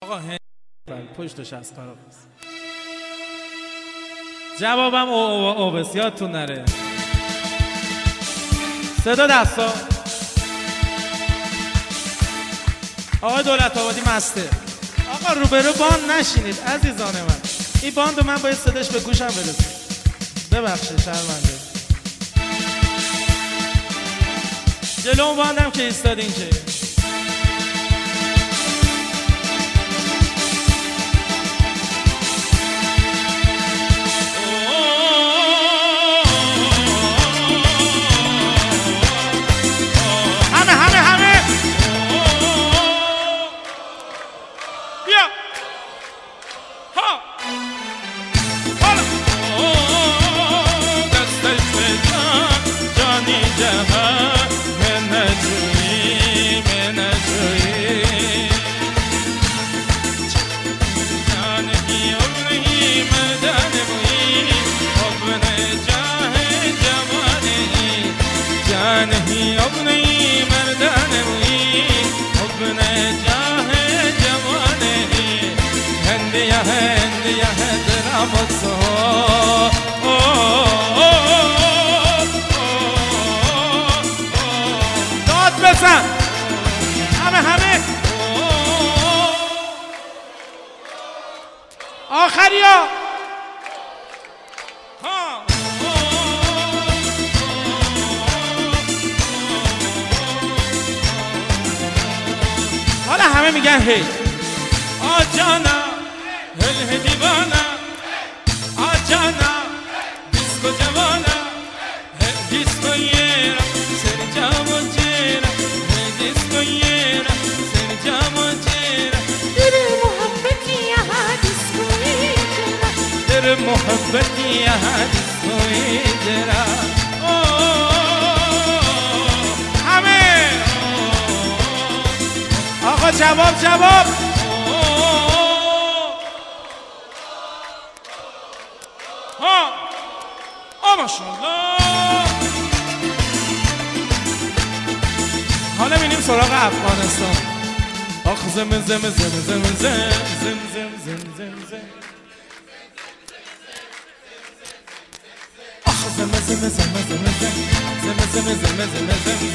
آقا پشتش از قرار است. جوابم او یادتون نره. صدا دستا. آقای دولت آبادی مسته. آقا روبرو باند نشینید عزیزان من. این باند من باید صداش به گوشم برسه. ببخشید شرمنده. جلو اون باندم که ایستادین که नहीं अब नहीं मर्दान हुई अब न चाहे जवाने हिंदिया है तेरा मत्सो داد بزن همه آخریا حالا همه میگن هی آجانا هل دیوانا آجانا دیسکو جوانا دیسکو یرا سر جامو چیرا دیسکو یرا سر جامو چیرا در محبتی یہاں دیسکو یرا در محبتی یہاں دیسکو یرا آقا جواب ماشاءالله. حالا میریم سراغ افغانستان. آخ زم زم زم زم زم زم زم زم زم زم آخ زم زم زم زم زم زم زم زم زم زم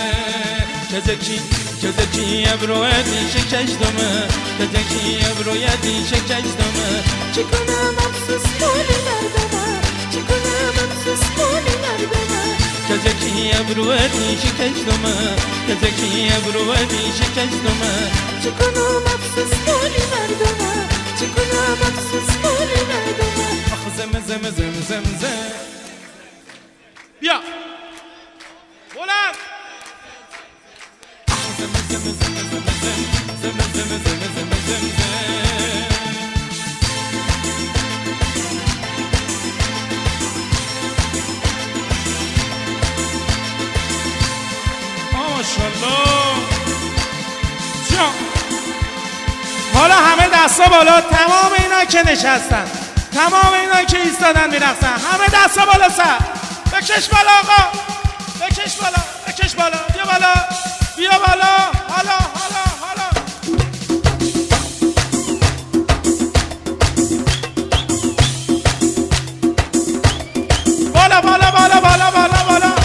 کدکی ابرویدی شکشتمه کدکی ابرویدی شکشتمه چکنم افسوس مالی مردمه چکنم افسوس مالی مردمه کدکی ابرویدی شکشتمه کدکی ابرویدی شکشتمه چکنم افسوس مالی مردمه چکنم افسوس مالی مردمه آخ زم زم زم زم زم بیا بلند حالا همه دستا بالا. تمام اینا که نشستن تمام اینا که ایستادن میرقصن همه دستا بالا سر بکش بالا آقا بکش بالا بکش بالا بیا بالا بیا بالا حالا بالا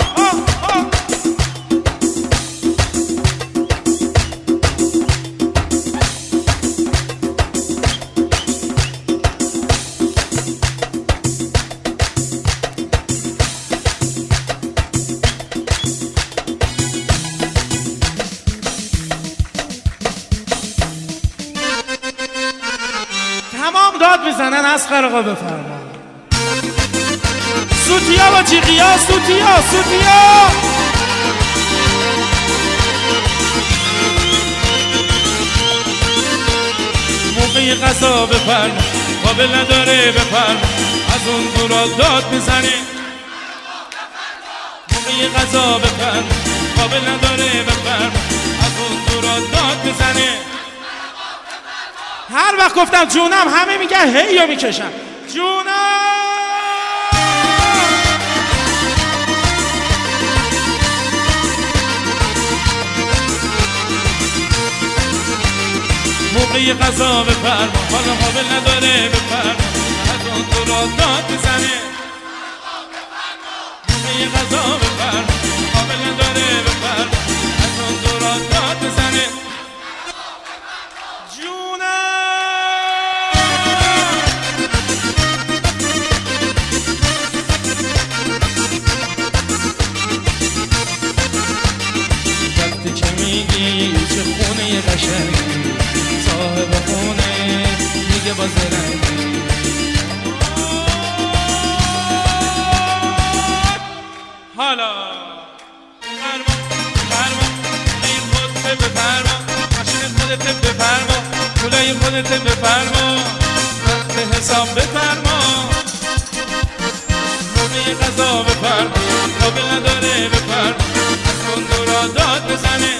تمام داد میزنن از خرقا بفرما سوتیا با جیغیا سوتیا موقعی غذا بفرما قابل نداره بفرما از اون دورا داد میزنی موقعی غذا بفرما قابل نداره بفرما از اون دورا داد میزنی هر وقت گفتم جونم همه میگن هی یا میکشم جونم موقع غذا بفرما حالا قابل نداره بفرما از اون تو را داد بزنه موقع غذا بفرما قابل نداره بفرما از اون تو را داد بزنه وقتی که میگی چه خونه قشنگی صاحب خونه میگه باز رنگی حالا فرما این خودت بفرما ماشین خودت بفرما پولای خودت بفرما وقت حساب بفرما موقع غذا بفرما قابل نداره بفرما داد بزنه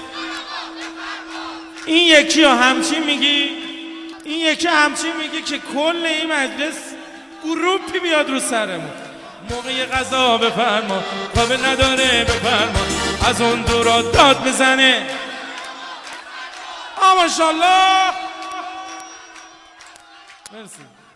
این یکی ها همچین میگی؟ این یکی همچین میگی که کل این مجلس گروپی بیاد رو سرمون موقع غذا بفرما قابل نداره بفرما از اون دورا داد بزنه ماشاءالله مرسی